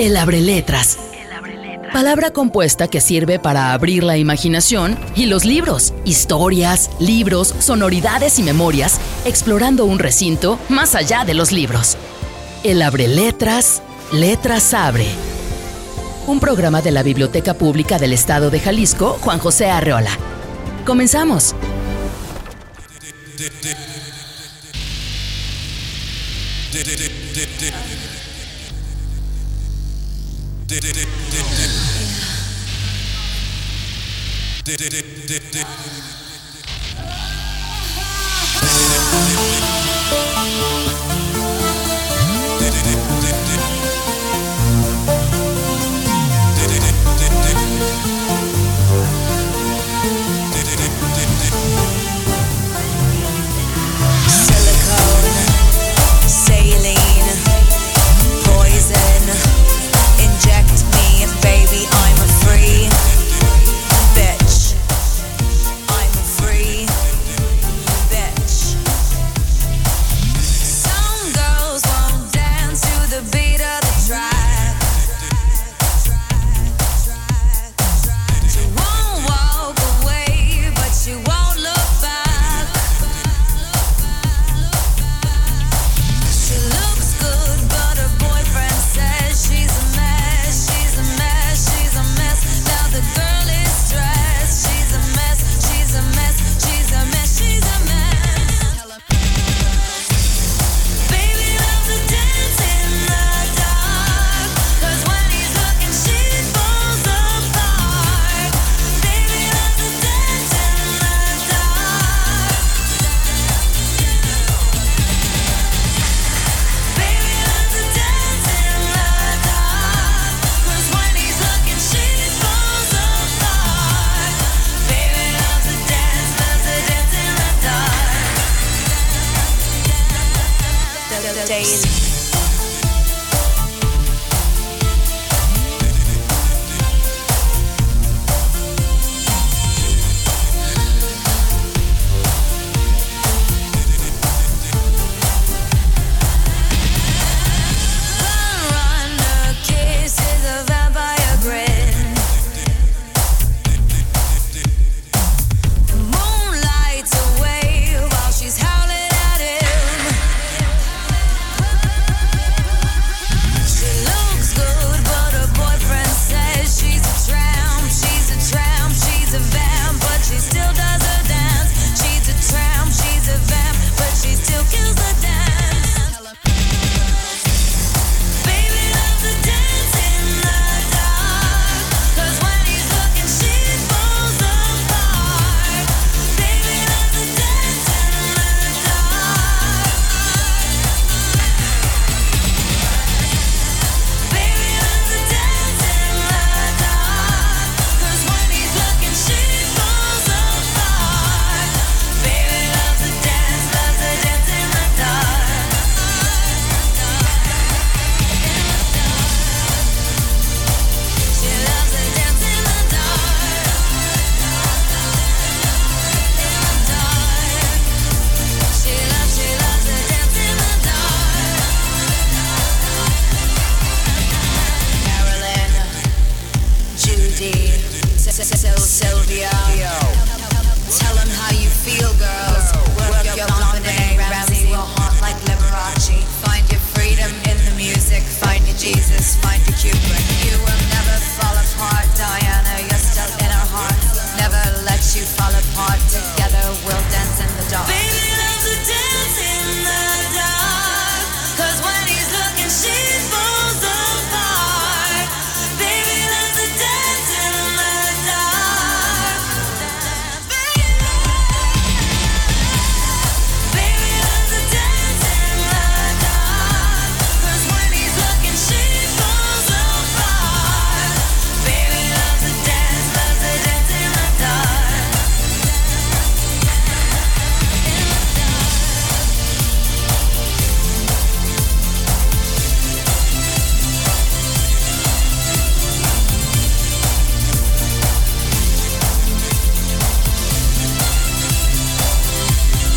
El abreletras. Palabra compuesta que sirve para abrir la imaginación y los libros, historias, libros, sonoridades y memorias, explorando un recinto más allá de los libros. El abreletras, Letras Abre. Un programa de la Biblioteca Pública del Estado de Jalisco, Juan José Arreola. Comenzamos.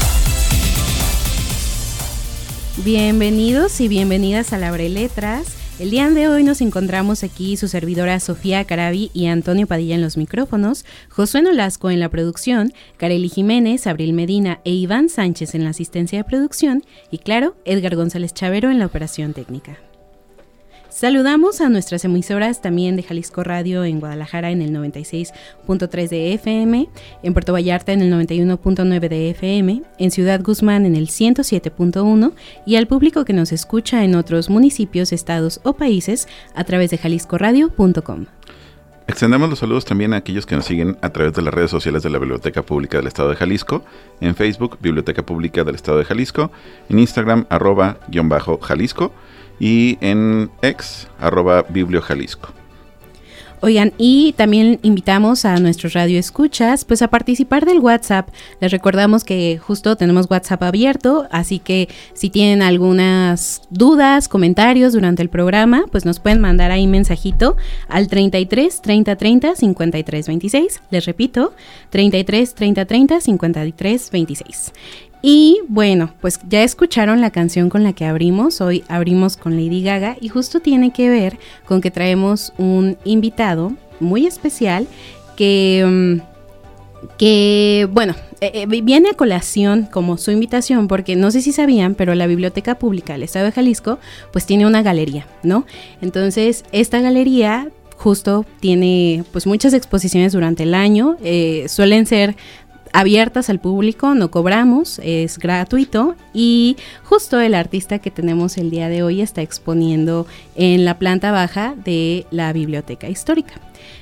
Bienvenidos y bienvenidas a Abreletras. El día de hoy nos encontramos aquí su servidora Sofía Carabi y Antonio Padilla en los micrófonos, Josué Nolasco en la producción, Kareli Jiménez, Abril Medina e Iván Sánchez en la asistencia de producción y claro, Edgar González Chavero en la operación técnica. Saludamos a nuestras emisoras también de Jalisco Radio en Guadalajara en el 96.3 de FM, en Puerto Vallarta en el 91.9 de FM, en Ciudad Guzmán en el 107.1 y al público que nos escucha en otros municipios, estados o países a través de jaliscoradio.com. Extendemos los saludos también a aquellos que nos siguen a través de las redes sociales de la Biblioteca Pública del Estado de Jalisco, en Facebook, Biblioteca Pública del Estado de Jalisco, en Instagram, @_Jalisco, y en X, @BiblioJalisco. Oigan, y también invitamos a nuestros radioescuchas pues a participar del WhatsApp. Les recordamos que justo tenemos WhatsApp abierto, así que si tienen algunas dudas, comentarios durante el programa, pues nos pueden mandar ahí mensajito al 33 30 30 53 26. Les repito, 33 30 30 53 26. Y bueno, pues ya escucharon la canción con la que abrimos. Hoy abrimos con Lady Gaga y justo tiene que ver con que traemos un invitado muy especial que bueno, viene a colación como su invitación porque no sé si sabían, pero la Biblioteca Pública del Estado de Jalisco pues tiene una galería, ¿no? Entonces esta galería justo tiene pues muchas exposiciones durante el año, suelen ser abiertas al público, no cobramos, es gratuito y justo el artista que tenemos el día de hoy está exponiendo en la planta baja de la Biblioteca Histórica.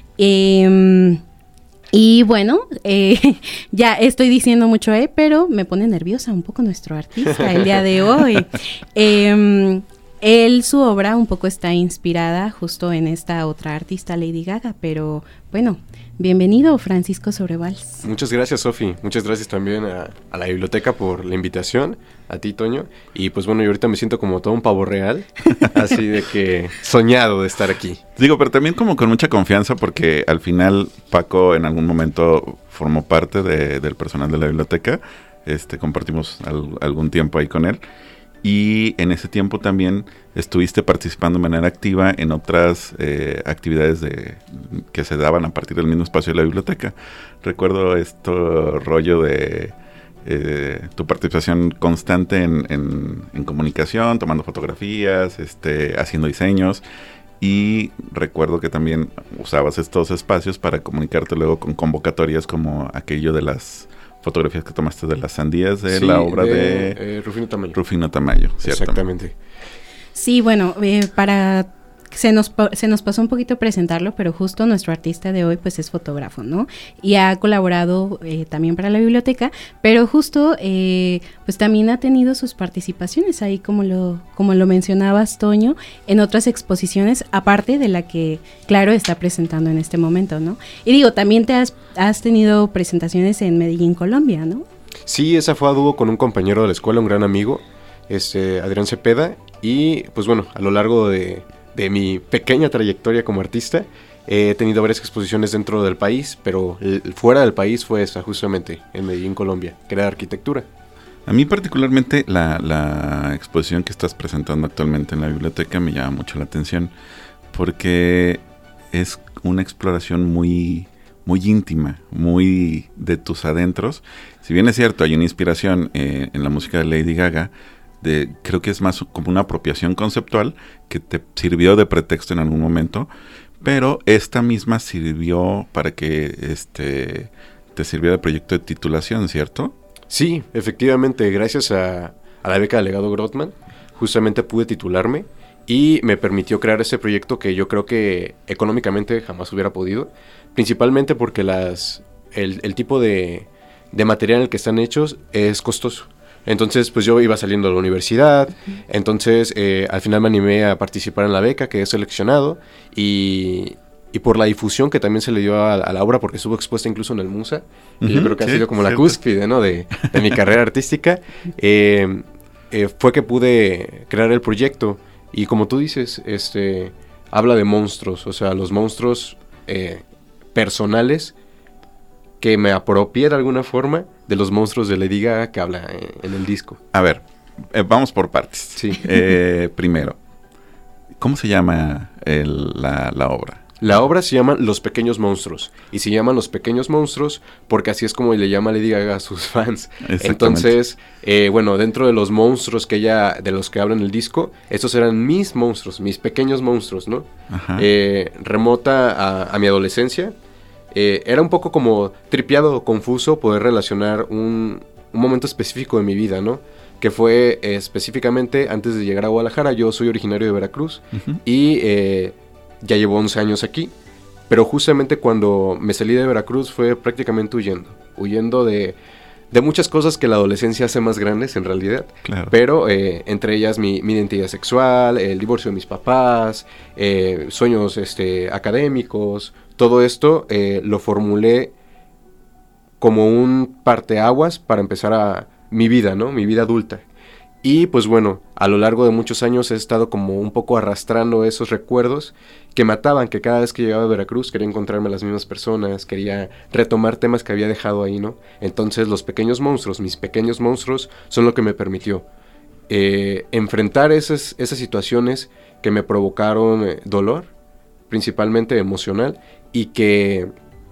Y bueno, ya estoy diciendo mucho, pero me pone nerviosa un poco nuestro artista el día de hoy. Su obra un poco está inspirada justo en esta otra artista, Lady Gaga, pero bueno, bienvenido Francisco Sobrevalls. Muchas gracias, Sofi. Muchas gracias también a la biblioteca por la invitación, a ti, Toño. Y pues bueno, yo ahorita me siento como todo un pavo real, así de que soñado de estar aquí. Digo, pero también como con mucha confianza porque al final Paco en algún momento formó parte del personal de la biblioteca, compartimos algún tiempo ahí con él. Y en ese tiempo también estuviste participando de manera activa en otras actividades que se daban a partir del mismo espacio de la biblioteca. Recuerdo rollo de tu participación constante en comunicación, tomando fotografías, haciendo diseños. Y recuerdo que también usabas estos espacios para comunicarte luego con convocatorias como aquello de las fotografías que tomaste de las sandías de la obra de Rufino Tamayo. Rufino Tamayo, ¿cierto? Exactamente. Sí, bueno, se nos pasó un poquito presentarlo, pero justo nuestro artista de hoy pues es fotógrafo, ¿no? Y ha colaborado también para la biblioteca, pero justo pues también ha tenido sus participaciones ahí, como lo mencionabas, Toño, en otras exposiciones, aparte de la que, claro, está presentando en este momento, ¿no? Y digo, también has tenido presentaciones en Medellín, Colombia, ¿no? Sí, esa fue a dúo con un compañero de la escuela, un gran amigo, Adrián Cepeda, y pues bueno, a lo largo de mi pequeña trayectoria como artista, he tenido varias exposiciones dentro del país, pero fuera del país fue esa, justamente, en Medellín, Colombia, que era de arquitectura. A mí particularmente la exposición que estás presentando actualmente en la biblioteca me llama mucho la atención, porque es una exploración muy, muy íntima, muy de tus adentros. Si bien es cierto, hay una inspiración en la música de Lady Gaga, creo que es más como una apropiación conceptual que te sirvió de pretexto en algún momento, pero esta misma sirvió para que te sirvió de proyecto de titulación, ¿cierto? Sí, efectivamente, gracias a la beca de Legado Grothman, justamente pude titularme y me permitió crear ese proyecto que yo creo que económicamente jamás hubiera podido, principalmente porque el tipo de material en el que están hechos es costoso. Entonces, pues yo iba saliendo de la universidad, entonces al final me animé a participar en la beca, quedé seleccionado y por la difusión que también se le dio a la obra, porque estuvo expuesta incluso en el MUSA, y yo creo que ha sido como la cúspide, ¿no? de mi carrera artística, fue que pude crear el proyecto. Y como tú dices, habla de monstruos, o sea, los monstruos personales que me apropié de alguna forma de los monstruos de Lady Gaga que habla en el disco. A ver, vamos por partes. Sí. Primero, ¿Cómo se llama la obra? La obra se llama Los Pequeños Monstruos. Y se llaman Los Pequeños Monstruos porque así es como le llama Lady Gaga a sus fans. Entonces, bueno, dentro de los monstruos de los que habla en el disco, estos eran mis monstruos, mis pequeños monstruos, ¿no? Remota a mi adolescencia. Era un poco como tripiado o confuso poder relacionar un momento específico de mi vida, ¿no? Que fue específicamente antes de llegar a Guadalajara. Yo soy originario de Veracruz y ya llevo 11 años aquí, pero justamente cuando me salí de Veracruz fue prácticamente huyendo de muchas cosas que la adolescencia hace más grandes en realidad, claro. Pero entre ellas mi identidad sexual, el divorcio de mis papás, sueños académicos, todo esto lo formulé como un parteaguas para empezar mi vida, ¿no? Mi vida adulta. Y pues bueno, a lo largo de muchos años he estado como un poco arrastrando esos recuerdos que me ataban, que cada vez que llegaba a Veracruz quería encontrarme a las mismas personas, quería retomar temas que había dejado ahí, ¿no? Entonces los pequeños monstruos, mis pequeños monstruos, son lo que me permitió enfrentar esas situaciones que me provocaron dolor, principalmente emocional, y que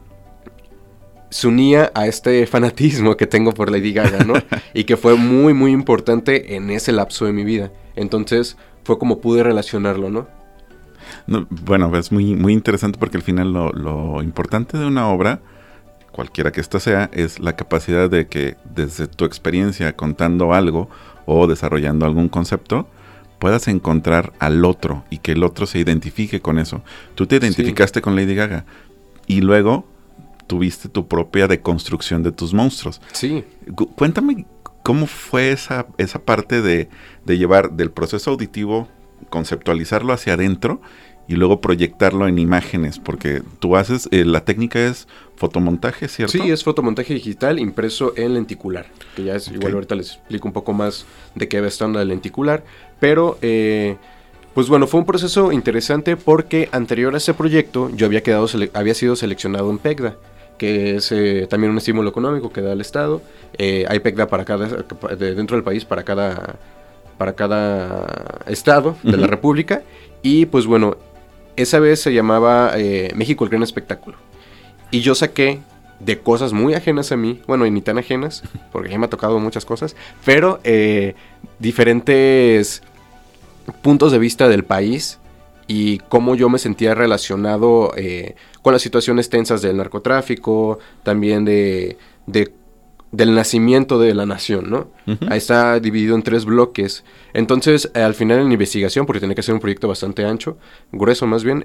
se unía a este fanatismo que tengo por Lady Gaga, ¿no? Y que fue muy, muy importante en ese lapso de mi vida. Entonces, fue como pude relacionarlo, ¿no? Bueno, es muy, muy interesante porque al final lo importante de una obra, cualquiera que ésta sea, es la capacidad de que desde tu experiencia contando algo o desarrollando algún concepto, puedas encontrar al otro y que el otro se identifique con eso. Tú te identificaste con Lady Gaga y luego tuviste tu propia deconstrucción de tus monstruos. Sí. Cuéntame cómo fue esa parte de llevar del proceso auditivo, conceptualizarlo hacia adentro y luego proyectarlo en imágenes, porque tú haces, la técnica es fotomontaje, ¿cierto? Sí, es fotomontaje digital impreso en lenticular, que ya es igual, ahorita les explico un poco más de qué va estando el lenticular, pero pues bueno, fue un proceso interesante porque anterior a ese proyecto yo había sido seleccionado en PECDA, que es también un estímulo económico que da el Estado. Hay PECDA dentro del país para cada estado de la República. Y pues bueno, esa vez se llamaba México el Gran Espectáculo. Y yo saqué de cosas muy ajenas a mí, bueno, y ni tan ajenas, porque ya me ha tocado muchas cosas, pero diferentes puntos de vista del país y cómo yo me sentía relacionado con las situaciones tensas del narcotráfico, también del nacimiento de la nación, ¿no? Ahí está dividido en 3 bloques. Entonces, al final en la investigación, porque tenía que ser un proyecto bastante ancho, grueso más bien,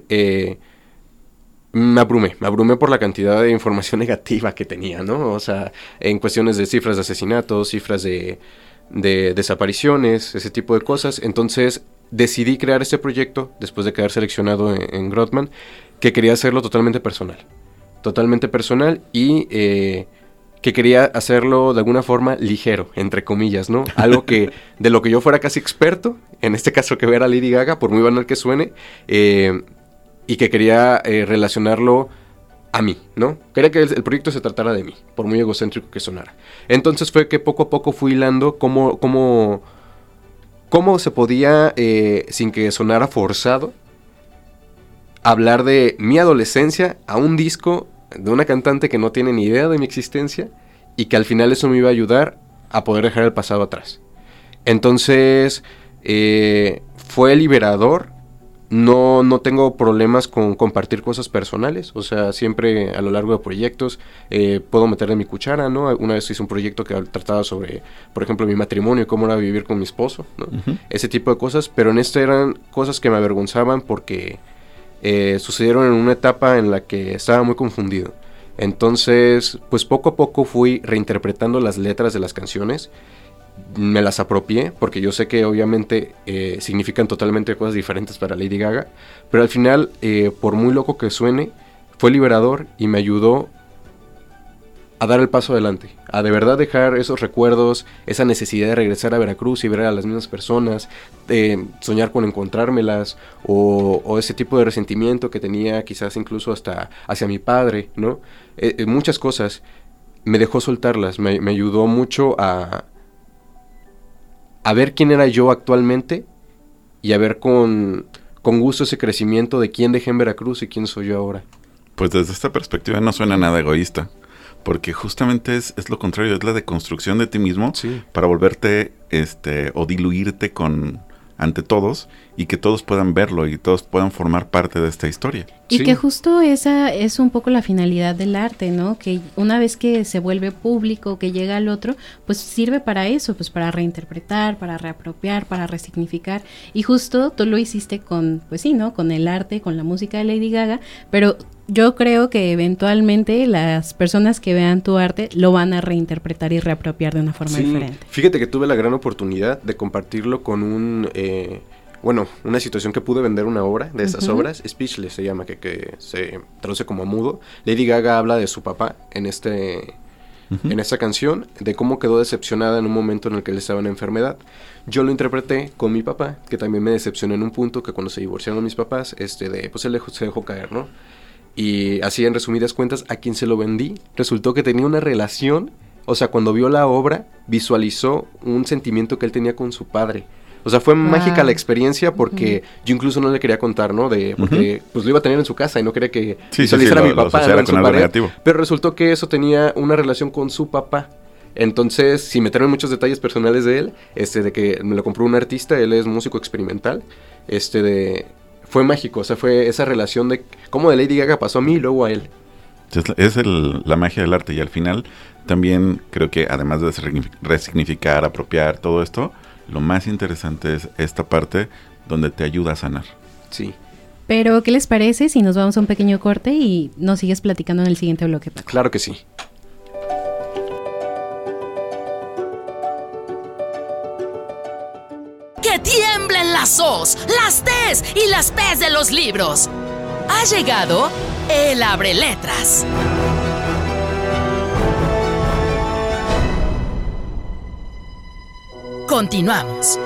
me abrumé por la cantidad de información negativa que tenía, ¿no? O sea, en cuestiones de cifras de asesinatos, cifras de desapariciones, ese tipo de cosas. Entonces decidí crear este proyecto después de quedar seleccionado en Grotman, que quería hacerlo totalmente personal y que quería hacerlo de alguna forma ligero, entre comillas, ¿no? Algo que de lo que yo fuera casi experto, en este caso que era Lady Gaga, por muy banal que suene, y que quería relacionarlo a mí, ¿no? Quería que el proyecto se tratara de mí, por muy egocéntrico que sonara. Entonces fue que poco a poco fui hilando cómo se podía, sin que sonara forzado, hablar de mi adolescencia a un disco de una cantante que no tiene ni idea de mi existencia y que al final eso me iba a ayudar a poder dejar el pasado atrás. Entonces, fue liberador. No tengo problemas con compartir cosas personales, o sea, siempre a lo largo de proyectos puedo meterle mi cuchara, ¿no? Una vez hice un proyecto que trataba sobre, por ejemplo, mi matrimonio, cómo era vivir con mi esposo, ¿no? Ese tipo de cosas, pero en este eran cosas que me avergonzaban porque sucedieron en una etapa en la que estaba muy confundido. Entonces, pues poco a poco fui reinterpretando las letras de las canciones. Me las apropié porque yo sé que obviamente significan totalmente cosas diferentes para Lady Gaga, pero al final, por muy loco que suene, fue liberador y me ayudó a dar el paso adelante, a de verdad dejar esos recuerdos, esa necesidad de regresar a Veracruz y ver a las mismas personas, soñar con encontrármelas, o ese tipo de resentimiento que tenía quizás incluso hasta hacia mi padre, ¿no? Muchas cosas. Me dejó soltarlas, me ayudó mucho a ver quién era yo actualmente y a ver con con gusto ese crecimiento de quién dejé en Veracruz y quién soy yo ahora. Pues desde esta perspectiva no suena nada egoísta, porque justamente es lo contrario, es la deconstrucción de ti mismo para volverte o diluirte ante todos y que todos puedan verlo y todos puedan formar parte de esta historia. Y que justo esa es un poco la finalidad del arte, ¿no? Que una vez que se vuelve público, que llega al otro, pues sirve para eso, pues para reinterpretar, para reapropiar, para resignificar. Y justo tú lo hiciste con, pues sí, ¿no? Con el arte, con la música de Lady Gaga, pero yo creo que eventualmente las personas que vean tu arte lo van a reinterpretar y reapropiar de una forma diferente. Fíjate que tuve la gran oportunidad de compartirlo con una situación que pude vender una obra de esas obras, Speechless se llama, que se traduce como mudo. Lady Gaga habla de su papá en esta canción, de cómo quedó decepcionada en un momento en el que él estaba en enfermedad. Yo lo interpreté con mi papá, que también me decepcionó en un punto, que cuando se divorciaron mis papás, pues él se dejó caer, ¿no? Y así, en resumidas cuentas, a quien se lo vendí, resultó que tenía una relación, o sea, cuando vio la obra, visualizó un sentimiento que él tenía con su padre. O sea, fue mágica la experiencia porque yo incluso no le quería contar, ¿no? Porque pues lo iba a tener en su casa y no quería que visualizara a mi papá en su pared. Pero resultó que eso tenía una relación con su papá. Entonces, sin meterme en muchos detalles personales de él, de que me lo compró un artista, él es músico experimental, fue mágico, o sea, fue esa relación de cómo de Lady Gaga pasó a mí y luego a él. Es la magia del arte y al final también creo que además de resignificar, apropiar todo esto, lo más interesante es esta parte donde te ayuda a sanar. Sí. Pero, ¿qué les parece si nos vamos a un pequeño corte y nos sigues platicando en el siguiente bloque, Paco? Claro que sí. ¡Que tiemblen las O's, las T's y las P's de los libros! Ha llegado el Abreletras. Continuamos.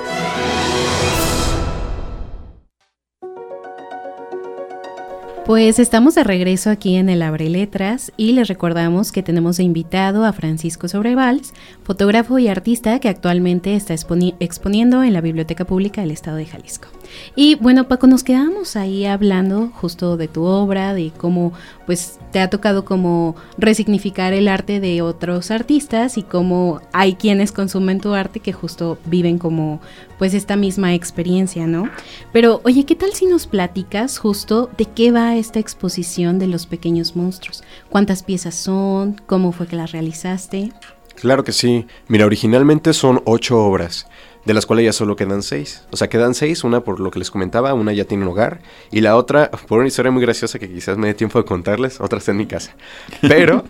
Pues estamos de regreso aquí en el Abreletras y les recordamos que tenemos de invitado a Francisco Sobrevalls, fotógrafo y artista que actualmente está exponiendo en la Biblioteca Pública del Estado de Jalisco. Y bueno, Paco, nos quedamos ahí hablando justo de tu obra, de cómo pues te ha tocado como resignificar el arte de otros artistas y cómo hay quienes consumen tu arte que justo viven como pues esta misma experiencia, ¿no? Pero oye, ¿qué tal si nos platicas justo de qué va esta exposición de los pequeños monstruos? ¿Cuántas piezas son? ¿Cómo fue que las realizaste? Claro que sí. Mira, originalmente son 8 obras, de las cuales ya solo quedan 6. O sea, quedan 6, una por lo que les comentaba, una ya tiene un hogar, y la otra, por una historia muy graciosa que quizás me dé tiempo de contarles, otra está en mi casa. Pero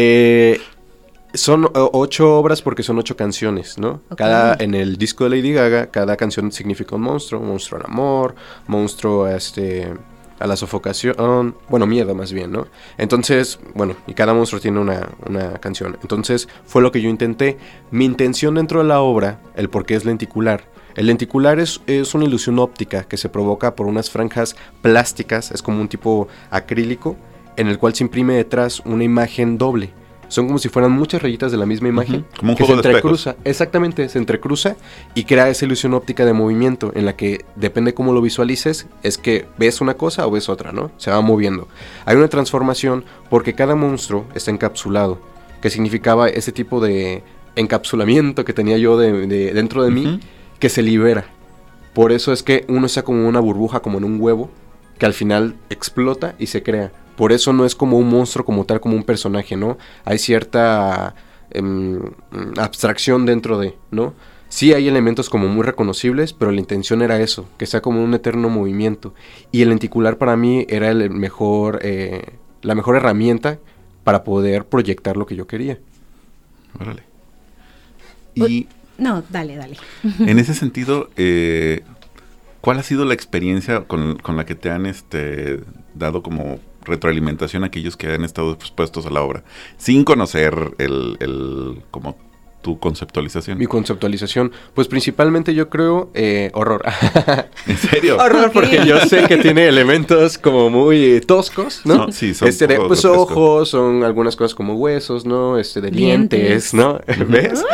son 8 obras porque son 8 canciones, ¿no? Okay. En el disco de Lady Gaga, cada canción significa un monstruo al amor, monstruo a la sofocación, bueno, miedo más bien, ¿no? Entonces, bueno, y cada monstruo tiene una canción. Entonces, fue lo que yo intenté. Mi intención dentro de la obra, el por qué es lenticular. El lenticular es una ilusión óptica que se provoca por unas franjas plásticas, es como un tipo acrílico, en el cual se imprime detrás una imagen doble. Son como si fueran muchas rayitas de la misma imagen. Como un que juego se entrecruza. De espejos. Exactamente, se entrecruza y crea esa ilusión óptica de movimiento en la que depende cómo lo visualices, es que ves una cosa o ves otra, ¿no? Se va moviendo. Hay una transformación porque cada monstruo está encapsulado, que significaba ese tipo de encapsulamiento que tenía yo dentro de mí, que se libera. Por eso es que uno está como una burbuja, como en un huevo, que al final explota y se crea. Por eso no es como un monstruo como tal, como un personaje, ¿no? Hay cierta abstracción dentro de, ¿no? Sí hay elementos como muy reconocibles, pero la intención era eso, que sea como un eterno movimiento. Y el lenticular para mí era la mejor herramienta para poder proyectar lo que yo quería. Órale. Y no, dale. En ese sentido, ¿cuál ha sido la experiencia con la que te han dado como retroalimentación a aquellos que han estado expuestos a la obra, sin conocer como tu conceptualización? Mi conceptualización, pues principalmente yo creo horror. ¿En serio? Horror, porque yo sé que tiene elementos como muy toscos, ¿no? Sí, son pues ojos, son algunas cosas como huesos, ¿no? De dientes, ¿no? ¿Ves?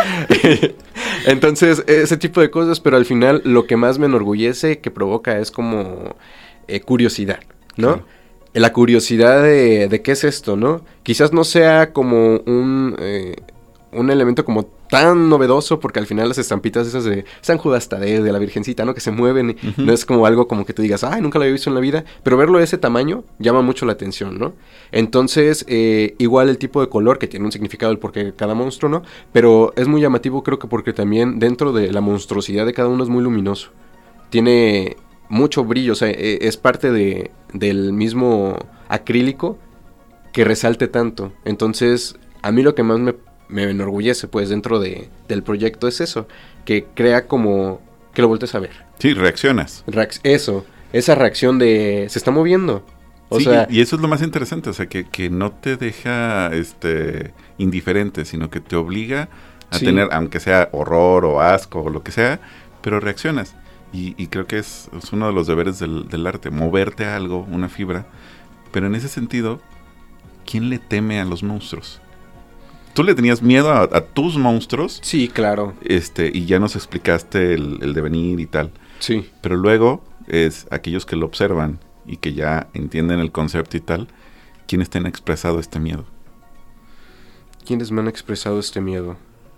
Entonces, ese tipo de cosas, pero al final lo que más me enorgullece, que provoca, es como curiosidad, ¿no? Claro. La curiosidad de qué es esto, ¿no? Quizás no sea como un elemento como tan novedoso, porque al final las estampitas esas de San Judas Tadeo, de la Virgencita, ¿no? Que se mueven, no es como algo como que tú digas, ay, nunca lo había visto en la vida, pero verlo de ese tamaño llama mucho la atención, ¿no? Entonces, igual el tipo de color, que tiene un significado el porqué de cada monstruo, ¿no? Pero es muy llamativo, creo que porque también dentro de la monstruosidad de cada uno es muy luminoso. Tiene mucho brillo, o sea, es parte del mismo acrílico que resalte tanto. Entonces, a mí lo que más me enorgullece, pues, dentro del proyecto es eso, que crea como que lo voltees a ver. Sí, reaccionas. Esa reacción de se está moviendo. O sí, sea, y eso es lo más interesante, o sea, que no te deja indiferente, sino que te obliga a tener, aunque sea horror o asco o lo que sea, pero reaccionas. Y creo que es uno de los deberes del arte, moverte a algo, una fibra. Pero en ese sentido, ¿quién le teme a los monstruos? ¿Tú le tenías miedo a tus monstruos? sí, claro. Y ya nos explicaste el devenir y tal. Sí. Pero luego es aquellos que lo observan y que ya entienden el concepto y tal, ¿quiénes te han expresado este miedo? ¿Quiénes me han expresado este miedo?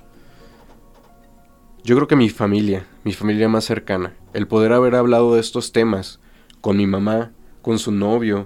Yo creo que mi familia más cercana. El poder haber hablado de estos temas con mi mamá, con su novio,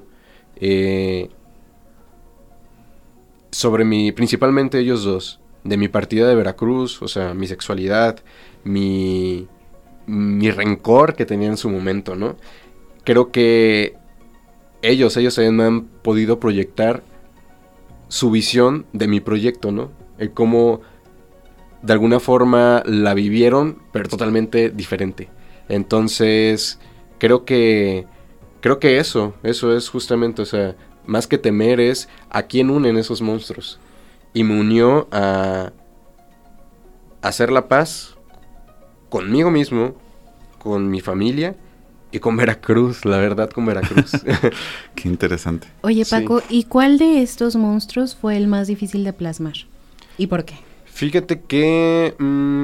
principalmente ellos dos, de mi partida de Veracruz, o sea, mi sexualidad, mi rencor que tenía en su momento, ¿no? Creo que ellos también me han podido proyectar su visión de mi proyecto, ¿no? El cómo de alguna forma la vivieron, pero totalmente diferente. Entonces, creo que eso es justamente, o sea, más que temer es a quién unen esos monstruos. Y me unió a hacer la paz conmigo mismo, con mi familia y con Veracruz, la verdad, con Veracruz. Qué interesante. Oye, Paco, ¿y cuál de estos monstruos fue el más difícil de plasmar? ¿Y por qué? Fíjate que...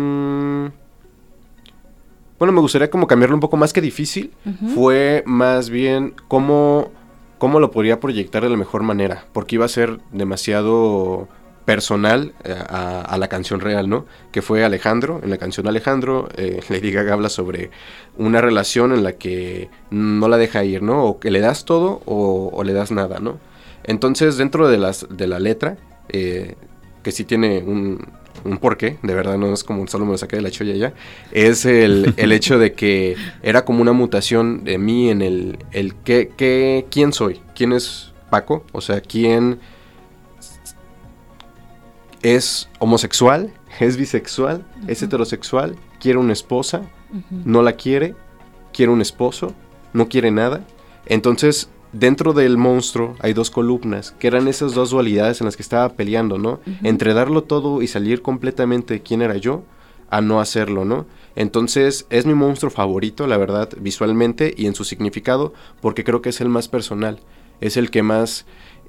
bueno, me gustaría como cambiarlo un poco más que difícil. Fue más bien cómo lo podría proyectar de la mejor manera. Porque iba a ser demasiado personal a la canción real, ¿no? Que fue Alejandro. En la canción Alejandro, Lady Gaga habla sobre una relación en la que no la deja ir, ¿no? O que le das todo o le das nada, ¿no? Entonces, dentro de la letra, que sí tiene un porqué, de verdad no es como solo me lo saqué de la cholla ya, es el hecho de que era como una mutación de mí en el ¿quién soy? ¿Quién es Paco? O sea, ¿quién es homosexual? ¿Es bisexual? ¿Es heterosexual? ¿Quiere una esposa? ¿No la quiere? ¿Quiere un esposo? ¿No quiere nada? Entonces, dentro del monstruo hay dos columnas, que eran esas dos dualidades en las que estaba peleando, ¿no? Entre darlo todo y salir completamente de quién era yo, a no hacerlo, ¿no? Entonces, es mi monstruo favorito, la verdad, visualmente y en su significado, porque creo que es el más personal, es el que más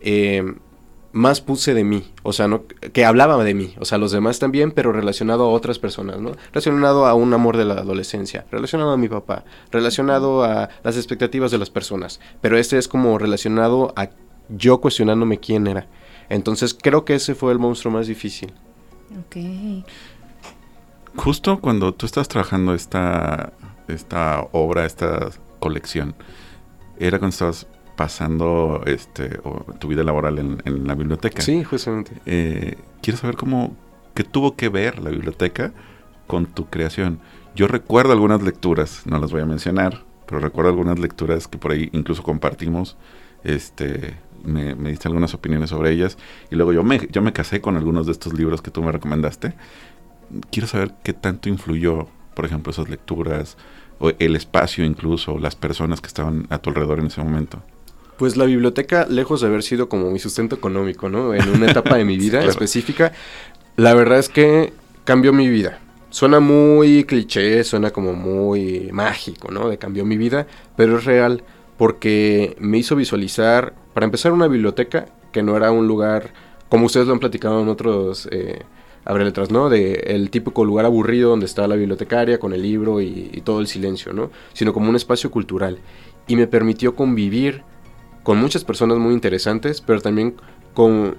puse de mí, o sea, no que hablaba de mí, o sea, los demás también, pero relacionado a otras personas, ¿no? Relacionado a un amor de la adolescencia, relacionado a mi papá, relacionado a las expectativas de las personas, pero este es como relacionado a yo cuestionándome quién era. Entonces, creo que ese fue el monstruo más difícil. Ok. Justo cuando tú estás trabajando esta obra, esta colección, era cuando estabas pasando tu vida laboral en la biblioteca. Sí, justamente. Quiero saber qué tuvo que ver la biblioteca con tu creación. Yo recuerdo algunas lecturas, no las voy a mencionar, pero recuerdo algunas lecturas que por ahí incluso compartimos. Me diste algunas opiniones sobre ellas y luego yo me casé con algunos de estos libros que tú me recomendaste. Quiero saber qué tanto influyó, por ejemplo, esas lecturas, o el espacio incluso, las personas que estaban a tu alrededor en ese momento. Pues la biblioteca, lejos de haber sido como mi sustento económico, ¿no? En una etapa de mi vida claro. específica, la verdad es que cambió mi vida. Suena muy cliché, suena como muy mágico, ¿no? De cambió mi vida, pero es real porque me hizo visualizar, para empezar, una biblioteca que no era un lugar, como ustedes lo han platicado en otros abre letras, ¿no? De el típico lugar aburrido donde está la bibliotecaria con el libro y todo el silencio, ¿no? Sino como un espacio cultural. Y me permitió convivir con muchas personas muy interesantes, pero también con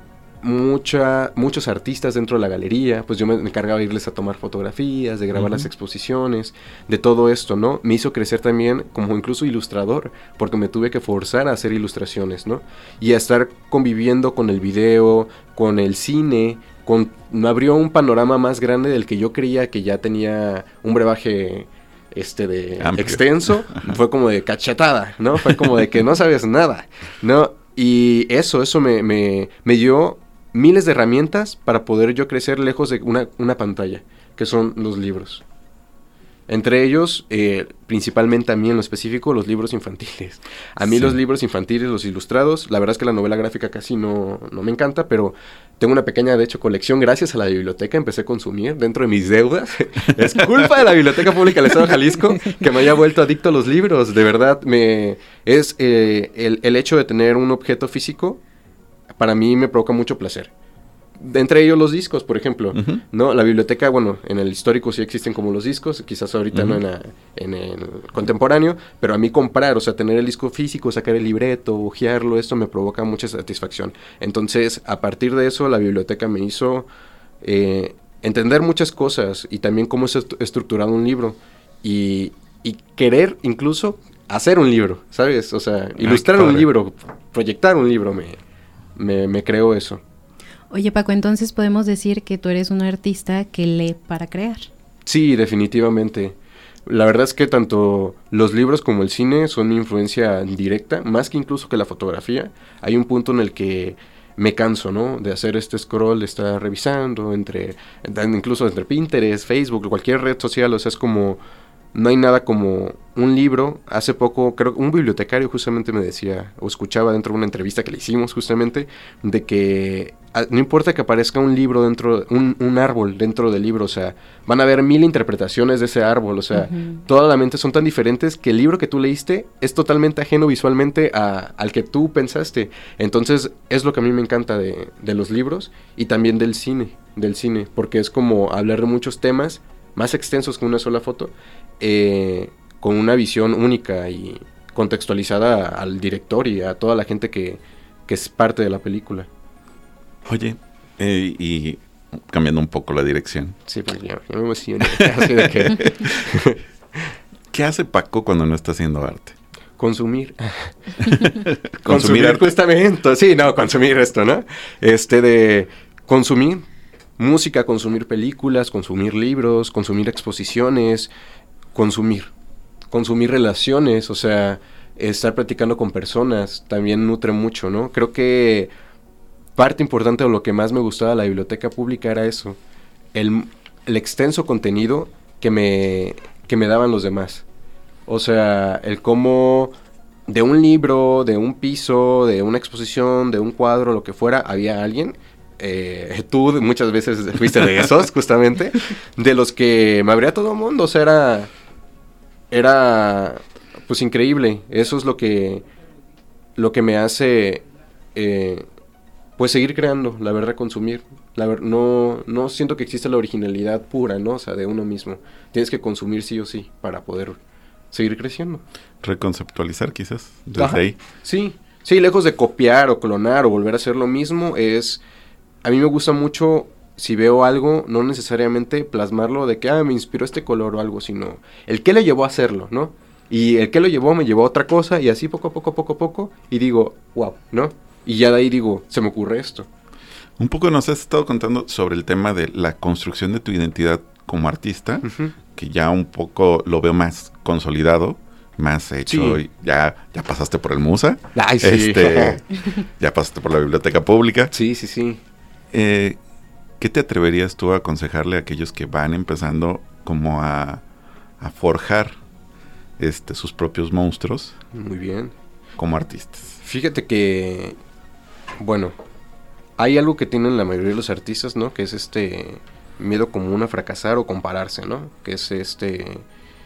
muchos artistas dentro de la galería. Pues yo me encargaba de irles a tomar fotografías, de grabar las exposiciones, de todo esto, ¿no? Me hizo crecer también como incluso ilustrador, porque me tuve que forzar a hacer ilustraciones, ¿no? Y a estar conviviendo con el video, con el cine, me abrió un panorama más grande del que yo creía que ya tenía un brebaje de amplio, extenso. Fue como de cachetada, ¿no? Fue como de que no sabes nada, ¿no? Y eso me dio miles de herramientas para poder yo crecer lejos de una pantalla, que son los libros. Entre ellos, principalmente a mí en lo específico, los libros infantiles. A mí los libros infantiles, los ilustrados, la verdad es que la novela gráfica casi no me encanta, pero tengo una pequeña, de hecho, colección gracias a la biblioteca. Empecé a consumir dentro de mis deudas. Es culpa de la Biblioteca Pública del Estado de Jalisco que me haya vuelto adicto a los libros. De verdad, es el hecho de tener un objeto físico, para mí me provoca mucho placer. Entre ellos los discos, por ejemplo, ¿no? La biblioteca, bueno, en el histórico sí existen como los discos, quizás ahorita no en el contemporáneo, pero a mí comprar, o sea, tener el disco físico, sacar el libreto, hojearlo, esto me provoca mucha satisfacción. Entonces, a partir de eso, la biblioteca me hizo entender muchas cosas y también cómo es estructurado un libro y querer incluso hacer un libro, ¿sabes? O sea, ilustrar un libro, proyectar un libro, me creó eso. Oye, Paco, entonces podemos decir que tú eres un artista que lee para crear. Sí, definitivamente. La verdad es que tanto los libros como el cine son mi influencia directa, más que incluso que la fotografía. Hay un punto en el que me canso, ¿no? De hacer este scroll, de estar revisando incluso entre Pinterest, Facebook, cualquier red social. O sea, es como, no hay nada como un libro. Hace poco, creo que un bibliotecario justamente me decía, o escuchaba dentro de una entrevista que le hicimos justamente, de que no importa que aparezca un libro un árbol dentro del libro, o sea, van a haber 1000 interpretaciones de ese árbol, o sea, todas las mentes son tan diferentes que el libro que tú leíste es totalmente ajeno visualmente al que tú pensaste. Entonces, es lo que a mí me encanta de los libros y también del cine, porque es como hablar de muchos temas más extensos que una sola foto, con una visión única y contextualizada al director y a toda la gente que es parte de la película. Oye, y cambiando un poco la dirección. Sí, pues ya me emocioné. Así de que... ¿Qué hace Paco cuando no está haciendo arte? Consumir. Consumir arte. Justamente. Sí, no, consumir esto, ¿no? De consumir música, consumir películas, consumir libros, consumir exposiciones, consumir relaciones, o sea, estar platicando con personas también nutre mucho, ¿no? Creo que parte importante de lo que más me gustaba de la biblioteca pública era eso, el extenso contenido que me daban los demás. O sea, el cómo de un libro, de un piso, de una exposición, de un cuadro, lo que fuera, había alguien. Tú muchas veces fuiste de esos, justamente, de los que me abría todo el mundo. O sea, era pues increíble. Eso es lo que me hace pues seguir creando, la verdad, consumir. No siento que exista la originalidad pura, ¿no? O sea, de uno mismo. Tienes que consumir sí o sí para poder seguir creciendo. Reconceptualizar quizás, desde ahí. Sí, lejos de copiar o clonar o volver a hacer lo mismo, a mí me gusta mucho, si veo algo, no necesariamente plasmarlo de que, me inspiró este color o algo, sino el qué le llevó a hacerlo, ¿no? Y el qué lo llevó me llevó a otra cosa, y así poco a poco, y digo, wow, ¿no? Y ya de ahí digo, se me ocurre esto. Un poco nos has estado contando sobre el tema de la construcción de tu identidad como artista, que ya un poco lo veo más consolidado, más hecho, sí. Y ya pasaste por el Musa. Ay, sí. Ya pasaste por la biblioteca pública. Sí. ¿Qué te atreverías tú a aconsejarle a aquellos que van empezando como a forjar sus propios monstruos? Muy bien. Como artistas. Fíjate que, bueno, hay algo que tienen la mayoría de los artistas, ¿no? Que es miedo común a fracasar o compararse, ¿no? Que es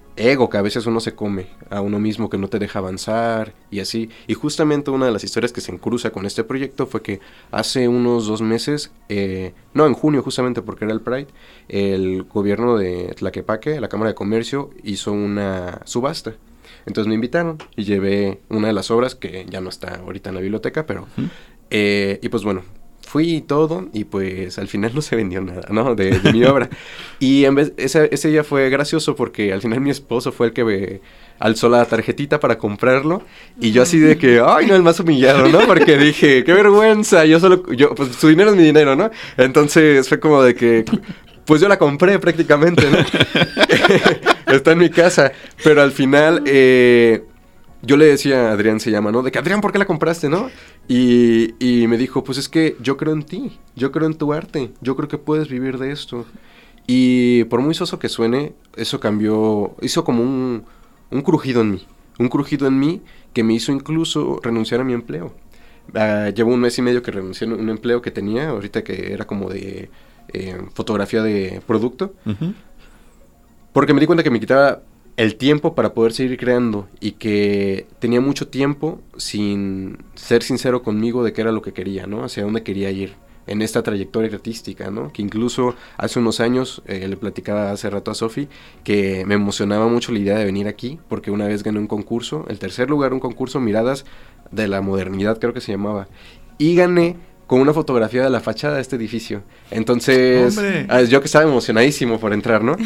ego que a veces uno se come a uno mismo, que no te deja avanzar y así. Y justamente una de las historias que se encruza con este proyecto fue que hace unos 2 meses, en junio justamente porque era el Pride, el gobierno de Tlaquepaque, la Cámara de Comercio, hizo una subasta. Entonces me invitaron y llevé una de las obras que ya no está ahorita en la biblioteca, pero... y pues bueno, fui y todo, y pues al final no se vendió nada, ¿no? De mi obra. Y en vez, ese día fue gracioso porque al final mi esposo fue el que me alzó la tarjetita para comprarlo, y yo así de que, ay, no, el más humillado, ¿no? Porque dije, qué vergüenza, pues su dinero es mi dinero, ¿no? Entonces fue como de que, pues yo la compré prácticamente, ¿no? Está en mi casa, pero al final... yo le decía a Adrián, se llama, ¿no? De que, Adrián, ¿por qué la compraste, no? Y me dijo, pues es que yo creo en ti, yo creo en tu arte, yo creo que puedes vivir de esto. Y por muy soso que suene, eso hizo como un crujido en mí que me hizo incluso renunciar a mi empleo. Llevo 1 mes y medio que renuncié a un empleo que tenía, ahorita que era como de fotografía de producto, porque me di cuenta que me quitaba el tiempo para poder seguir creando y que tenía mucho tiempo sin ser sincero conmigo de qué era lo que quería, ¿no? Hacia dónde quería ir en esta trayectoria artística, ¿no? Que incluso hace unos años, le platicaba hace rato a Sofi, que me emocionaba mucho la idea de venir aquí, porque una vez gané un concurso, el tercer lugar, un concurso Miradas de la Modernidad, creo que se llamaba, y gané con una fotografía de la fachada de este edificio. Entonces, yo que estaba emocionadísimo por entrar, ¿no?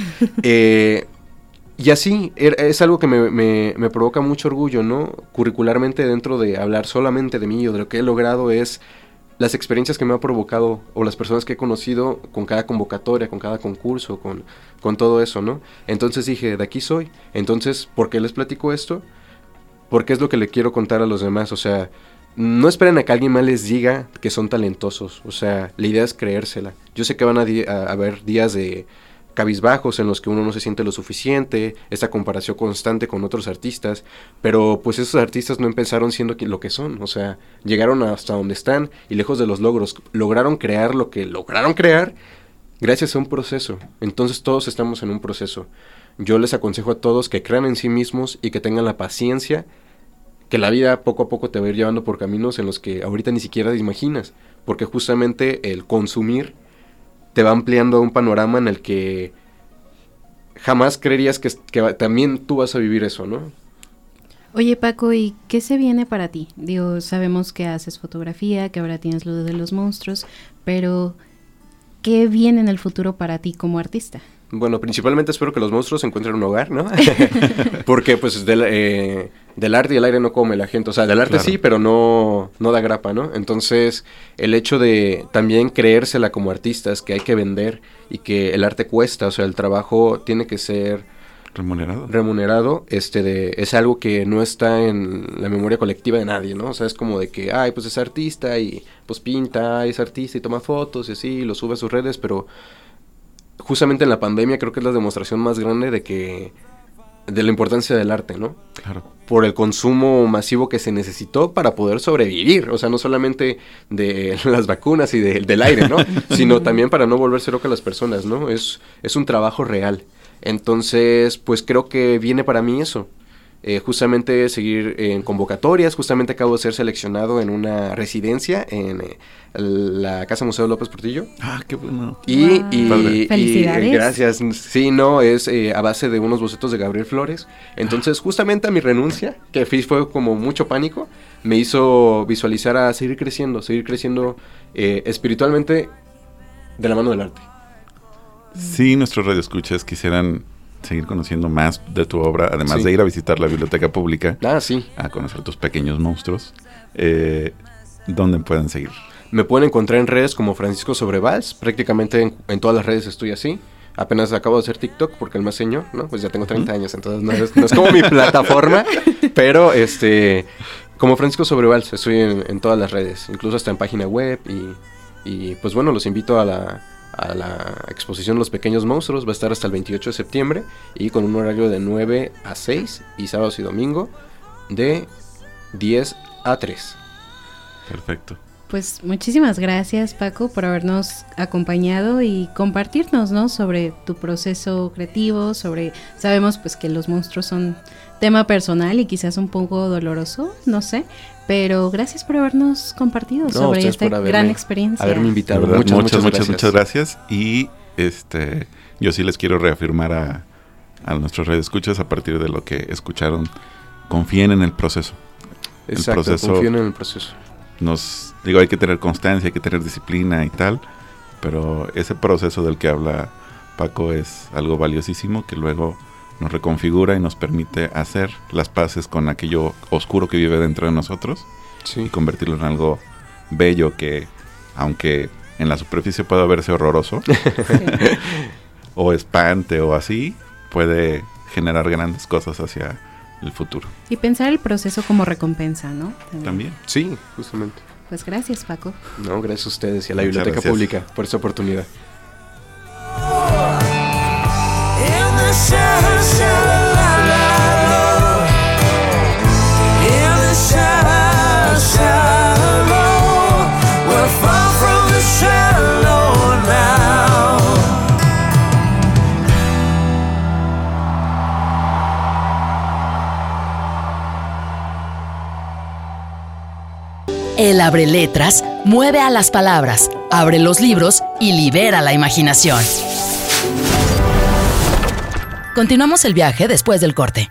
Y así, es algo que me provoca mucho orgullo, ¿no? Curricularmente, dentro de hablar solamente de mí o de lo que he logrado, es las experiencias que me ha provocado o las personas que he conocido con cada convocatoria, con cada concurso, con todo eso, ¿no? Entonces dije, de aquí soy. Entonces, ¿por qué les platico esto? Porque es lo que le quiero contar a los demás. O sea, no esperen a que alguien más les diga que son talentosos. O sea, la idea es creérsela. Yo sé que van a haber días de cabizbajos en los que uno no se siente lo suficiente, esta comparación constante con otros artistas, pero pues esos artistas no empezaron siendo lo que son, o sea, llegaron hasta donde están y lejos de los logros, lograron crear lo que lograron crear gracias a un proceso. Entonces todos estamos en un proceso. Yo les aconsejo a todos que crean en sí mismos y que tengan la paciencia, que la vida poco a poco te va a ir llevando por caminos en los que ahorita ni siquiera te imaginas, porque justamente el consumir te va ampliando un panorama en el que jamás creerías que también tú vas a vivir eso, ¿no? Oye, Paco, ¿y qué se viene para ti? Digo, sabemos que haces fotografía, que ahora tienes lo de los monstruos, pero ¿qué viene en el futuro para ti como artista? Bueno, principalmente espero que los monstruos encuentren un hogar, ¿no? Porque pues del arte y el aire no come la gente. O sea, del arte claro, sí, pero no da grapa, ¿no? Entonces, el hecho de también creérsela como artistas, que hay que vender y que el arte cuesta, o sea, el trabajo tiene que ser remunerado, es algo que no está en la memoria colectiva de nadie, ¿no? O sea, es como de que, ay, pues es artista y pues pinta, es artista y toma fotos y así, lo sube a sus redes, pero justamente en la pandemia creo que es la demostración más grande de la importancia del arte, ¿no? Claro. Por el consumo masivo que se necesitó para poder sobrevivir, o sea, no solamente de las vacunas y del aire, ¿no? Sino también para no volverse locas las personas, ¿no? Es un trabajo real. Entonces, pues creo que viene para mí eso. Justamente seguir en convocatorias, justamente acabo de ser seleccionado en una residencia en la Casa Museo López Portillo. Ah, qué bueno. Y felicidades. Gracias. Sí, no, es a base de unos bocetos de Gabriel Flores. Entonces, justamente a mi renuncia, que fue como mucho pánico, me hizo visualizar a seguir creciendo espiritualmente de la mano del arte. Sí, nuestros radioescuchas quisieran seguir conociendo más de tu obra, además de ir a visitar la biblioteca pública. Sí. A conocer tus pequeños monstruos. ¿Dónde pueden seguir? Me pueden encontrar en redes como Francisco Sobrevals. Prácticamente en todas las redes estoy así. Apenas acabo de hacer TikTok porque el más señor, ¿no? Pues ya tengo 30 años, entonces no es como mi plataforma. Pero como Francisco Sobrevals estoy en todas las redes, incluso hasta en página web. Y pues bueno, los invito a la exposición Los Pequeños Monstruos. Va a estar hasta el 28 de septiembre y con un horario de 9 a 6 y sábados y domingo de 10 a 3. Perfecto. Pues muchísimas gracias, Paco, por habernos acompañado y compartirnos, ¿no?, sobre tu proceso creativo, sabemos pues que los monstruos son tema personal y quizás un poco doloroso, no sé, pero gracias por habernos compartido sobre esta gran experiencia. Haberme invitado. Muchas gracias. Y yo sí les quiero reafirmar a nuestros radioescuchas, a partir de lo que escucharon, confíen en el proceso. Exacto, confíen en el proceso. Hay que tener constancia, hay que tener disciplina y tal, pero ese proceso del que habla Paco es algo valiosísimo que luego nos reconfigura y nos permite hacer las paces con aquello oscuro que vive dentro de nosotros, sí, y convertirlo en algo bello que, aunque en la superficie pueda verse horroroso, sí, o espante o así, puede generar grandes cosas hacia el futuro. Y pensar el proceso como recompensa, ¿no? También. Sí, justamente. Pues gracias, Paco. No, gracias a ustedes y a la Biblioteca Pública por esta oportunidad. El Abreletras mueve a las palabras, abre los libros y libera la imaginación. Continuamos el viaje después del corte.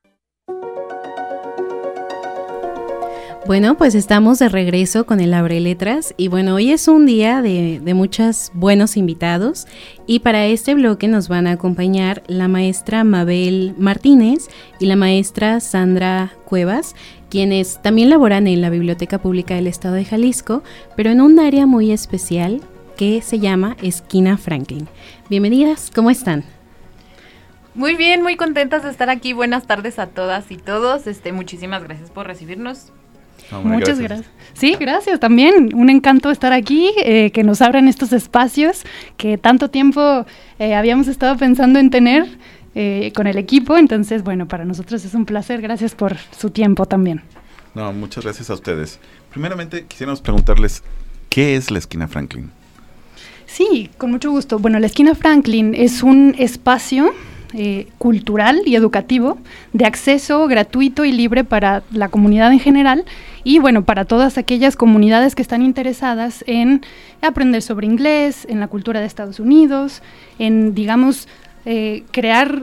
Bueno, pues estamos de regreso con el Abreletras y bueno, hoy es un día de muchos buenos invitados y para este bloque nos van a acompañar la maestra Mabel Martínez y la maestra Sandra Cuevas, quienes también laboran en la Biblioteca Pública del Estado de Jalisco, pero en un área muy especial que se llama Esquina Franklin. Bienvenidas, ¿cómo están? Muy bien, muy contentas de estar aquí. Buenas tardes a todas y todos. Muchísimas gracias por recibirnos. Muchas gracias. Sí, gracias también. Un encanto estar aquí, que nos abran estos espacios que tanto tiempo habíamos estado pensando en tener con el equipo. Entonces, bueno, para nosotros es un placer. Gracias por su tiempo también. No, muchas gracias a ustedes. Primeramente, quisiéramos preguntarles, ¿qué es la Esquina Franklin? Sí, con mucho gusto. Bueno, la Esquina Franklin es un espacio cultural y educativo de acceso gratuito y libre para la comunidad en general y bueno, para todas aquellas comunidades que están interesadas en aprender sobre inglés, en la cultura de Estados Unidos, en, digamos, crear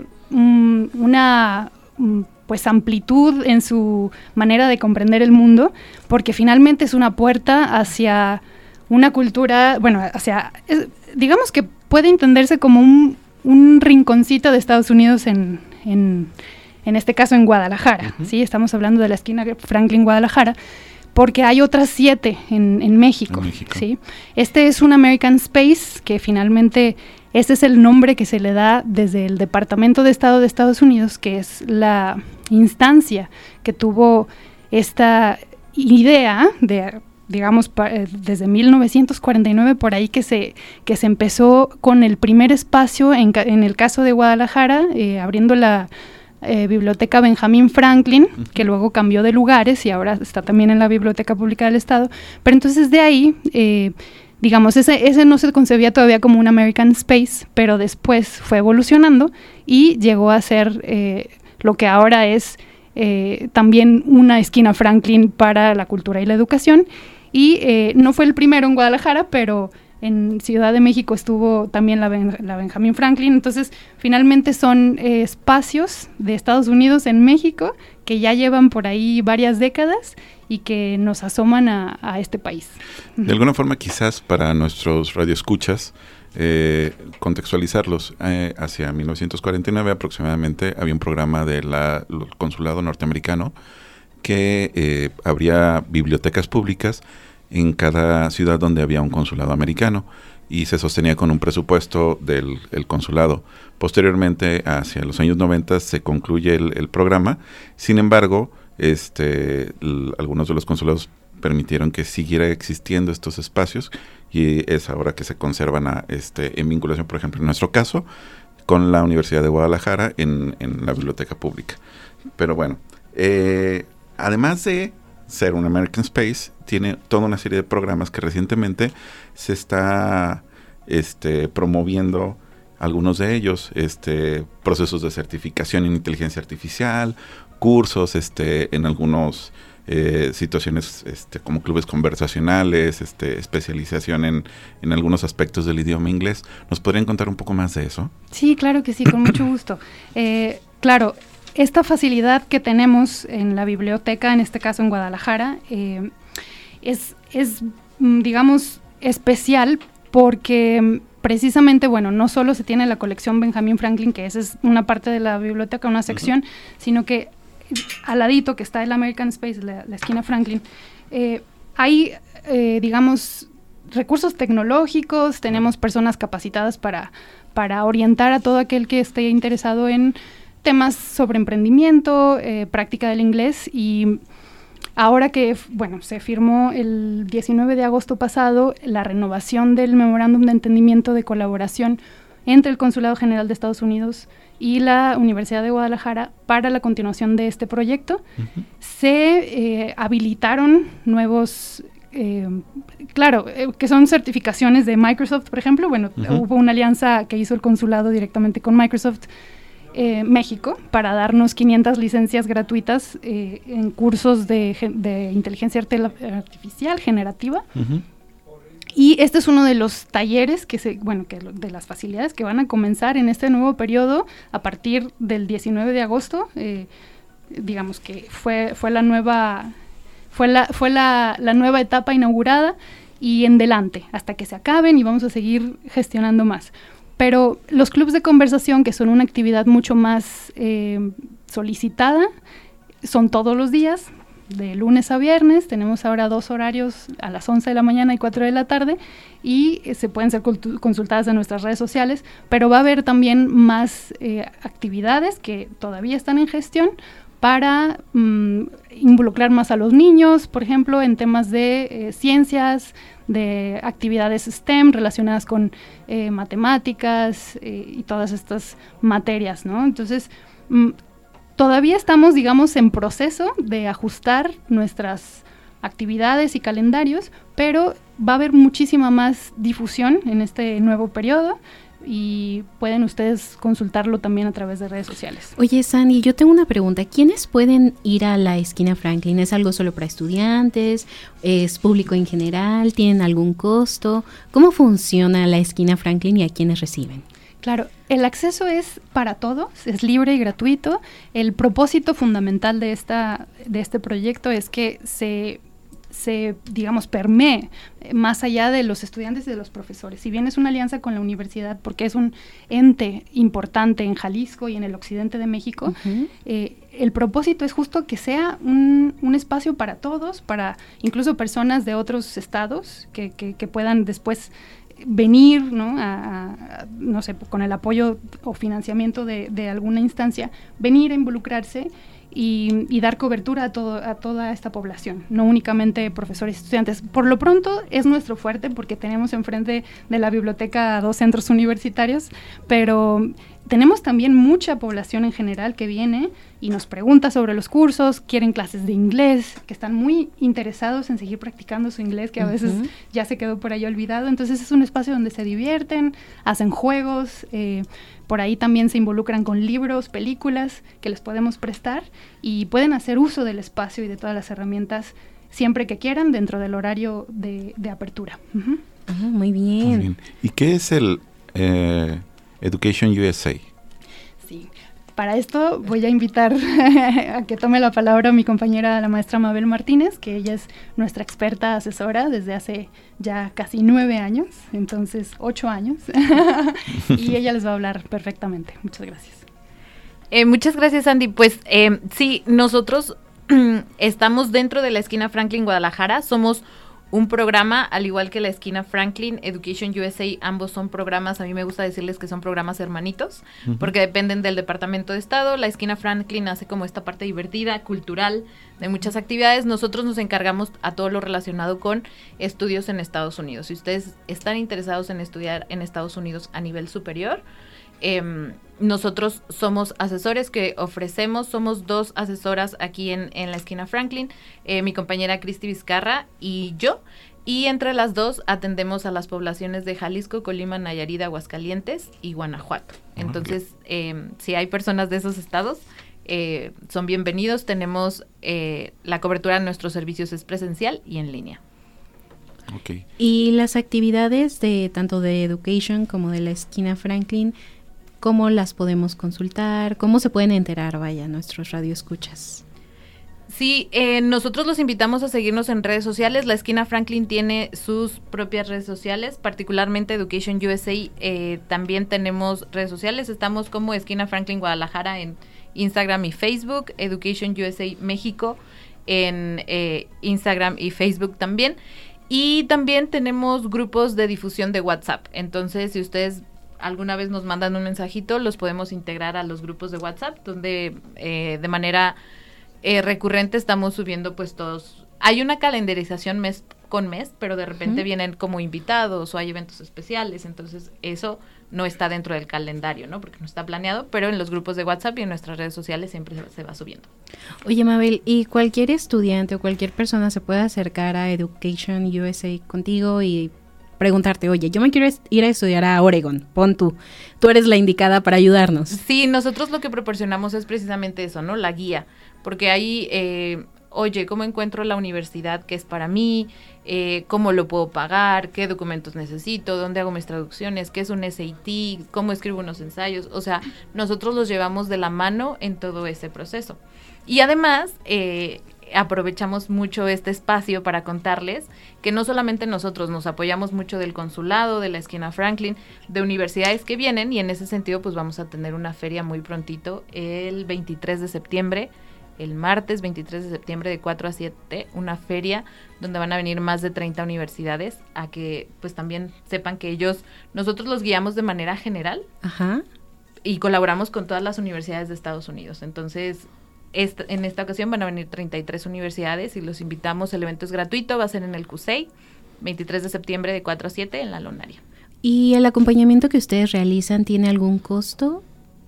una pues amplitud en su manera de comprender el mundo, porque finalmente es una puerta hacia una cultura, bueno, digamos que puede entenderse como un rinconcito de Estados Unidos en este caso en Guadalajara, uh-huh. ¿Sí? Estamos hablando de la Esquina Franklin Guadalajara, porque hay otras 7 en México, ¿sí? Este es un American Space, que finalmente ese es el nombre que se le da desde el Departamento de Estado de Estados Unidos, que es la instancia que tuvo esta idea de, digamos, desde 1949 por ahí que se empezó con el primer espacio en el caso de Guadalajara, abriendo la Biblioteca Benjamin Franklin, uh-huh. que luego cambió de lugares y ahora está también en la Biblioteca Pública del Estado, pero entonces de ahí, digamos, ese no se concebía todavía como un American Space, pero después fue evolucionando y llegó a ser lo que ahora es también una Esquina Franklin para la cultura y la educación. Y no fue el primero en Guadalajara, pero en Ciudad de México estuvo también la Benjamin Franklin. Entonces, finalmente son espacios de Estados Unidos en México que ya llevan por ahí varias décadas y que nos asoman a este país. De alguna forma, quizás para nuestros radioescuchas, contextualizarlos, hacia 1949 aproximadamente había un programa del consulado norteamericano que abría bibliotecas públicas en cada ciudad donde había un consulado americano y se sostenía con un presupuesto del consulado. Posteriormente, hacia los años 90, se concluye el programa. Sin embargo, algunos de los consulados permitieron que siguiera existiendo estos espacios y es ahora que se conservan en vinculación, por ejemplo, en nuestro caso, con la Universidad de Guadalajara en la biblioteca pública. Pero bueno, además de ser un American Space, tiene toda una serie de programas que recientemente se está promoviendo, algunos de ellos, procesos de certificación en inteligencia artificial, cursos en algunos situaciones como clubes conversacionales, especialización en algunos aspectos del idioma inglés. ¿Nos podrían contar un poco más de eso? Sí, claro que sí, con mucho gusto. Claro, esta facilidad que tenemos en la biblioteca, en este caso en Guadalajara, es digamos, especial porque precisamente, bueno, no solo se tiene la colección Benjamin Franklin, que esa es una parte de la biblioteca, una sección, sino que al ladito, que está el American Space, la esquina Franklin, hay, digamos, recursos tecnológicos, tenemos personas capacitadas para orientar a todo aquel que esté interesado en temas sobre emprendimiento, práctica del inglés. Y ahora que, bueno, se firmó el 19 de agosto pasado la renovación del Memorándum de Entendimiento de Colaboración entre el Consulado General de Estados Unidos y la Universidad de Guadalajara para la continuación de este proyecto, se habilitaron nuevos, que son certificaciones de Microsoft, por ejemplo. Bueno, hubo una alianza que hizo el consulado directamente con Microsoft México para darnos 500 licencias gratuitas en cursos de inteligencia artificial generativa. Y este es uno de los talleres de las facilidades que van a comenzar en este nuevo periodo a partir del 19 de agosto. Digamos que fue la nueva etapa inaugurada, y en delante hasta que se acaben, y vamos a seguir gestionando más. Pero los clubes de conversación, que son una actividad mucho más solicitada, son todos los días, de lunes a viernes. Tenemos ahora 2 horarios, a las 11 de la mañana y 4 de la tarde, y se pueden ser consultadas en nuestras redes sociales, pero va a haber también más actividades que todavía están en gestión para involucrar más a los niños, por ejemplo, en temas de ciencias, de actividades STEM relacionadas con matemáticas y todas estas materias, ¿no? Entonces, todavía estamos, digamos, en proceso de ajustar nuestras actividades y calendarios, pero va a haber muchísima más difusión en este nuevo periodo, y pueden ustedes consultarlo también a través de redes sociales. Oye, Sandy, yo tengo una pregunta. ¿Quiénes pueden ir a la esquina Franklin? ¿Es algo solo para estudiantes? ¿Es público en general? ¿Tienen algún costo? ¿Cómo funciona la esquina Franklin y a quiénes reciben? Claro, el acceso es para todos, es libre y gratuito. El propósito fundamental de este proyecto es que se digamos, permee más allá de los estudiantes y de los profesores. Si bien es una alianza con la universidad, porque es un ente importante en Jalisco y en el occidente de México, el propósito es justo que sea un espacio para todos, para incluso personas de otros estados que puedan después venir, ¿no? No sé, con el apoyo o financiamiento de alguna instancia, venir a involucrarse y dar cobertura a toda esta población, no únicamente profesores y estudiantes. Por lo pronto es nuestro fuerte, porque tenemos enfrente de la biblioteca 2 centros universitarios, pero tenemos también mucha población en general que viene y nos pregunta sobre los cursos, quieren clases de inglés, que están muy interesados en seguir practicando su inglés, que a veces ya se quedó por ahí olvidado. Entonces es un espacio donde se divierten, hacen juegos, por ahí también se involucran con libros, películas que les podemos prestar, y pueden hacer uso del espacio y de todas las herramientas siempre que quieran dentro del horario de apertura. Muy bien. Muy bien. ¿Y qué es el Education USA? Sí, para esto voy a invitar a que tome la palabra mi compañera, la maestra Mabel Martínez, que ella es nuestra experta asesora desde hace ya casi 9 años, entonces 8 años, y ella les va a hablar perfectamente. Muchas gracias. Muchas gracias, Andy. Pues sí, nosotros estamos dentro de la esquina Franklin Guadalajara, somos un programa, al igual que la esquina Franklin, Education USA, ambos son programas, a mí me gusta decirles que son programas hermanitos, porque dependen del Departamento de Estado. La esquina Franklin hace como esta parte divertida, cultural, de muchas actividades. Nosotros nos encargamos a todo lo relacionado con estudios en Estados Unidos. Si ustedes están interesados en estudiar en Estados Unidos a nivel superior, nosotros somos asesores que ofrecemos, somos 2 asesoras aquí en la esquina Franklin, mi compañera Cristi Vizcarra y yo, y entre las 2 atendemos a las poblaciones de Jalisco, Colima, Nayarit, Aguascalientes y Guanajuato. Entonces, si hay personas de esos estados, son bienvenidos. Tenemos la cobertura de nuestros servicios es presencial y en línea. Okay. Y las actividades de tanto de Education como de la esquina Franklin, ¿cómo las podemos consultar? ¿Cómo se pueden enterar, vaya, nuestros radioescuchas? Sí, nosotros los invitamos a seguirnos en redes sociales. La esquina Franklin tiene sus propias redes sociales, particularmente Education USA. También tenemos redes sociales. Estamos como Esquina Franklin Guadalajara en Instagram y Facebook, Education USA México en Instagram y Facebook también. Y también tenemos grupos de difusión de WhatsApp. Entonces, si ustedes alguna vez nos mandan un mensajito, los podemos integrar a los grupos de WhatsApp, donde de manera recurrente estamos subiendo pues todos. Hay una calendarización mes con mes, pero de repente vienen como invitados o hay eventos especiales, entonces eso no está dentro del calendario, ¿no? Porque no está planeado, pero en los grupos de WhatsApp y en nuestras redes sociales siempre se va subiendo. Oye, Mabel, ¿y cualquier estudiante o cualquier persona se puede acercar a Education USA contigo y preguntarte, oye, yo me quiero ir a estudiar a Oregon, pon tú eres la indicada para ayudarnos? Sí, nosotros lo que proporcionamos es precisamente eso, ¿no? La guía, porque ahí, oye, ¿cómo encuentro la universidad que es para mí? ¿Cómo lo puedo pagar? ¿Qué documentos necesito? ¿Dónde hago mis traducciones? ¿Qué es un SAT? ¿Cómo escribo unos ensayos? O sea, nosotros los llevamos de la mano en todo ese proceso. Y además, aprovechamos mucho este espacio para contarles que no solamente nosotros nos apoyamos mucho del consulado, de la esquina Franklin, de universidades que vienen, y en ese sentido pues vamos a tener una feria muy prontito, el 23 de septiembre, el martes 23 de septiembre de 4 a 7, una feria donde van a venir más de 30 universidades a que pues también sepan que nosotros los guiamos de manera general. Ajá. Y colaboramos con todas las universidades de Estados Unidos. Entonces, en esta ocasión van a venir 33 universidades y los invitamos. El evento es gratuito, va a ser en el CUSEI, 23 de septiembre de 4 a 7 en la Lonaria. ¿Y el acompañamiento que ustedes realizan tiene algún costo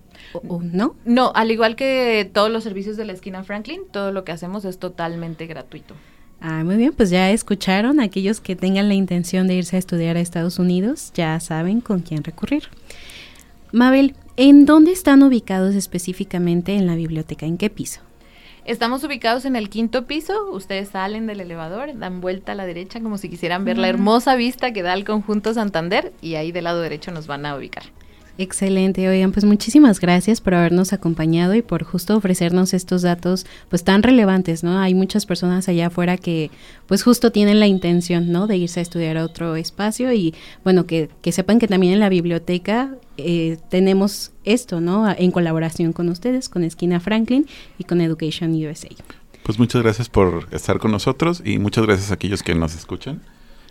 o no? No, al igual que todos los servicios de la esquina Franklin, todo lo que hacemos es totalmente gratuito. Ah, muy bien, pues ya escucharon, aquellos que tengan la intención de irse a estudiar a Estados Unidos, ya saben con quién recurrir. Mabel, ¿en dónde están ubicados específicamente en la biblioteca? ¿En qué piso? Estamos ubicados en el 5º piso. Ustedes salen del elevador, dan vuelta a la derecha como si quisieran ver la hermosa vista que da el conjunto Santander, y ahí del lado derecho nos van a ubicar. Excelente, oigan, pues muchísimas gracias por habernos acompañado y por justo ofrecernos estos datos pues tan relevantes, ¿no? Hay muchas personas allá afuera que pues justo tienen la intención, ¿no? De irse a estudiar a otro espacio y bueno, que sepan que también en la biblioteca tenemos esto, ¿no? En colaboración con ustedes, con Esquina Franklin y con Education USA. Pues muchas gracias por estar con nosotros y muchas gracias a aquellos que nos escuchan.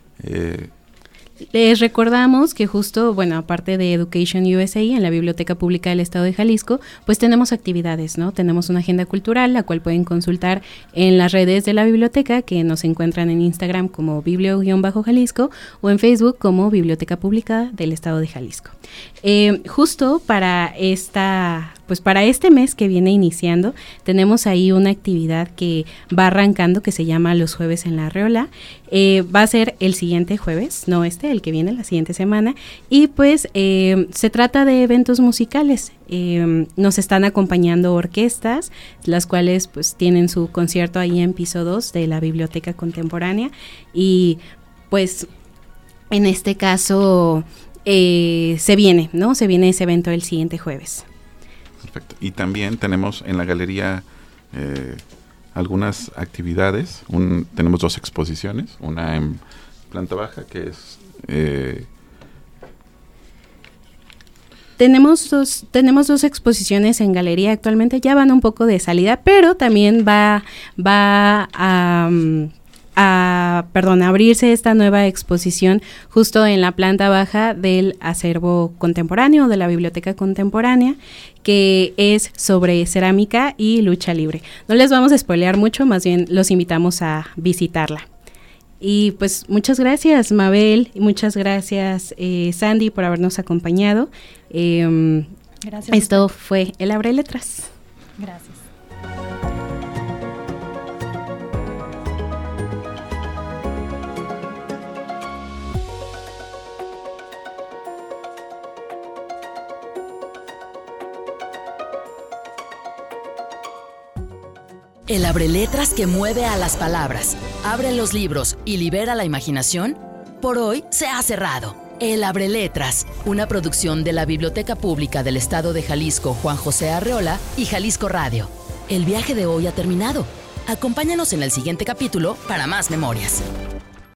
Les recordamos que justo, bueno, aparte de Education USA, en la Biblioteca Pública del Estado de Jalisco, pues tenemos actividades, ¿no? Tenemos una agenda cultural, la cual pueden consultar en las redes de la biblioteca, que nos encuentran en Instagram como biblio_Jalisco o en Facebook como Biblioteca Pública del Estado de Jalisco. Justo para para este mes que viene iniciando, tenemos ahí una actividad que va arrancando que se llama Los Jueves en la Arreola. Va a ser el siguiente jueves, no el que viene la siguiente semana, y pues se trata de eventos musicales. Nos están acompañando orquestas, las cuales pues tienen su concierto ahí en piso 2 de la Biblioteca Contemporánea, y pues en este caso se viene ese evento el siguiente jueves. Perfecto. Y también tenemos en la galería algunas actividades. Tenemos 2 exposiciones, una en planta baja que es tenemos dos exposiciones en galería actualmente, ya van un poco de salida, pero también va a abrirse esta nueva exposición justo en la planta baja del acervo contemporáneo, de la Biblioteca Contemporánea, que es sobre cerámica y lucha libre. No les vamos a spoilear mucho, más bien los invitamos a visitarla. Y pues muchas gracias, Mabel, y muchas gracias, Sandy, por habernos acompañado. Gracias. Esto fue El Abre Letras. Gracias. El abreletras que mueve a las palabras, abre los libros y libera la imaginación, por hoy se ha cerrado. El Abreletras, una producción de la Biblioteca Pública del Estado de Jalisco Juan José Arreola y Jalisco Radio. El viaje de hoy ha terminado. Acompáñanos en el siguiente capítulo para más memorias.